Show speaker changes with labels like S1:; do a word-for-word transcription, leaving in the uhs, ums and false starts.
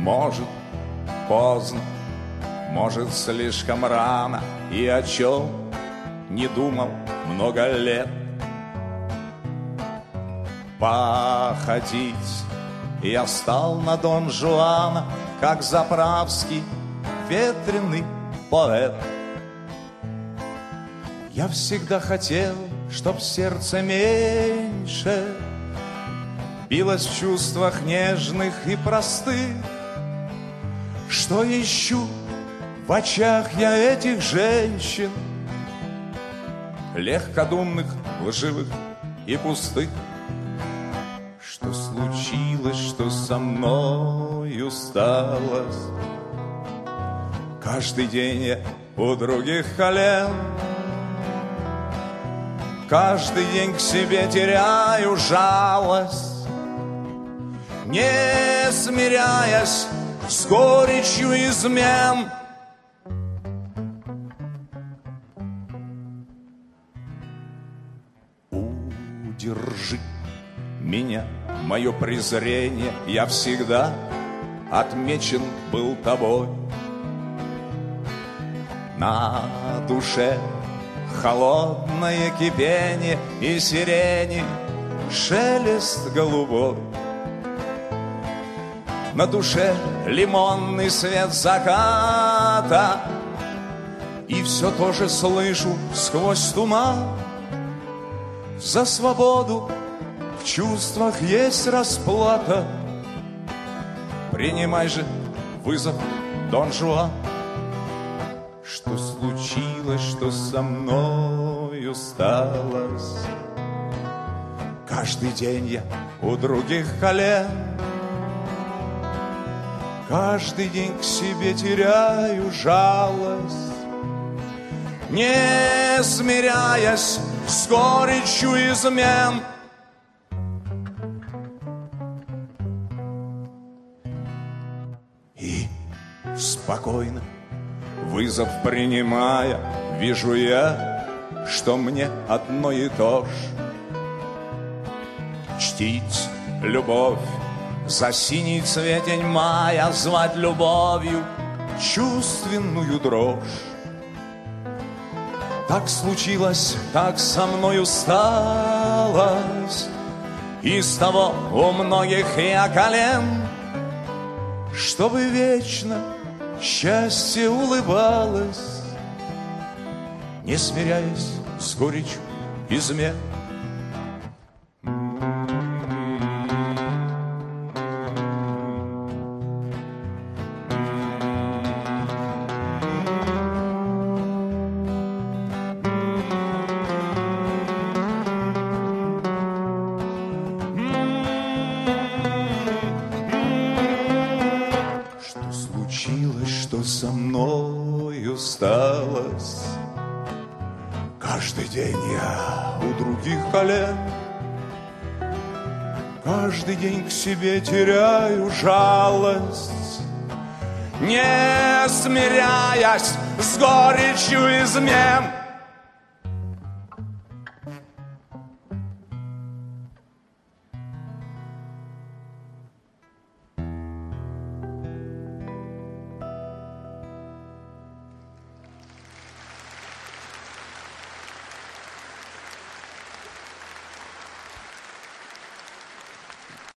S1: Может, поздно, может, слишком рано, и о чем не думал много лет. Походить я стал на Дон Жуана, как заправский ветреный поэт. Я всегда хотел, чтоб сердце меньше билось в чувствах нежных и простых. Что ищу в очах я этих женщин, легкодумных, лживых и пустых? Что случилось, что со мною сталось? Каждый день я у других колен, каждый день к себе теряю жалость, не смиряясь с горечью измен. Удержи меня, мое презрение, я всегда отмечен был тобой. На душе холодное кипение и сирени шелест голубой. На душе лимонный свет заката, и все то же слышу сквозь туман. За свободу в чувствах есть расплата. Принимай же вызов, Дон Жуан. Что случилось, что со мною сталось? Каждый день я у других колен, каждый день к себе теряю жалость, не смиряясь с горечью измен. И спокойно, вызов принимая, вижу я, что мне одно и то ж. Чтить любовь за синий цветень мая, звать любовью чувственную дрожь. Так случилось, так со мною сталось, и с того у многих я колен, чтобы вечно счастье улыбалось, не смиряясь с горечью измен. Что со мною сталось? Каждый день я у других колен, каждый день к себе теряю жалость, не смиряясь с горечью измен.